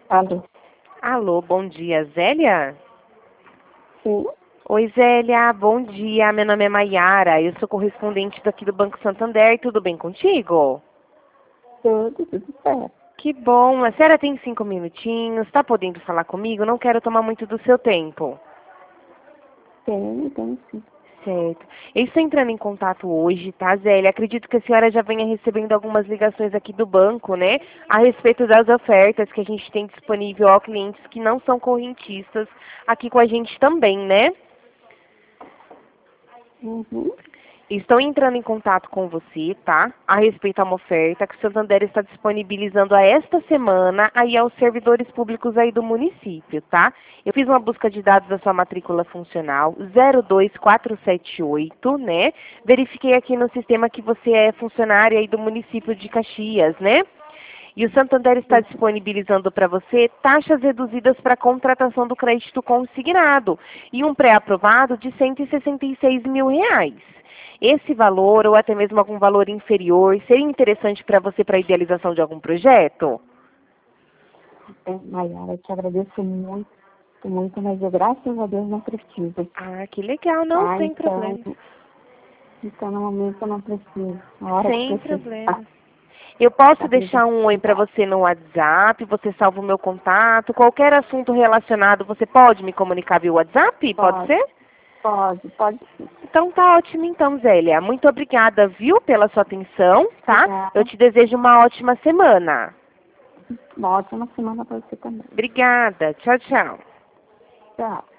Alô? Alô, bom dia, Zélia? Sim, Oi, Zélia, bom dia. Meu nome é Maiara, eu sou correspondente daqui do Banco Santander. Tudo bem contigo? tudo certo. Que bom. A senhora tem 5 minutinhos? Está podendo falar comigo? Não quero tomar muito do seu tempo. Tem sim. Certo. Eu estou entrando em contato hoje, tá, Zélia? Acredito que a senhora já venha recebendo algumas ligações aqui do banco, né? A respeito das ofertas que a gente tem disponível a clientes que não são correntistas aqui com a gente também, né? Uhum. Estou entrando em contato com você, tá? A respeito a uma oferta que o Santander está disponibilizando a esta semana aí aos servidores públicos aí do município, tá? Eu fiz uma busca de dados da sua matrícula funcional 02478, né? Verifiquei aqui no sistema que você é funcionária aí do município de Caxias, né? E o Santander está disponibilizando para você taxas reduzidas para a contratação do crédito consignado e um pré-aprovado de R$ 166.000. Esse valor, ou até mesmo algum valor inferior, seria interessante para você para a idealização de algum projeto? Maiara, eu te agradeço muito, muito, mas eu, graças a Deus, não preciso. Ah, que legal, não Tá? sem problema. Então, no momento, eu não preciso. Na hora que Sem precisar, problema. Eu posso tá tudo deixar um oi para bem. você no WhatsApp, você salva o meu contato. Qualquer assunto relacionado, você pode me comunicar via WhatsApp? Pode Pode, ser? pode sim. Então tá ótimo então, Zélia. Muito obrigada, viu, pela sua atenção, tá? Eu Obrigada. te desejo uma ótima semana. Uma ótima semana para você também. Obrigada. Tchau, tchau. Tchau.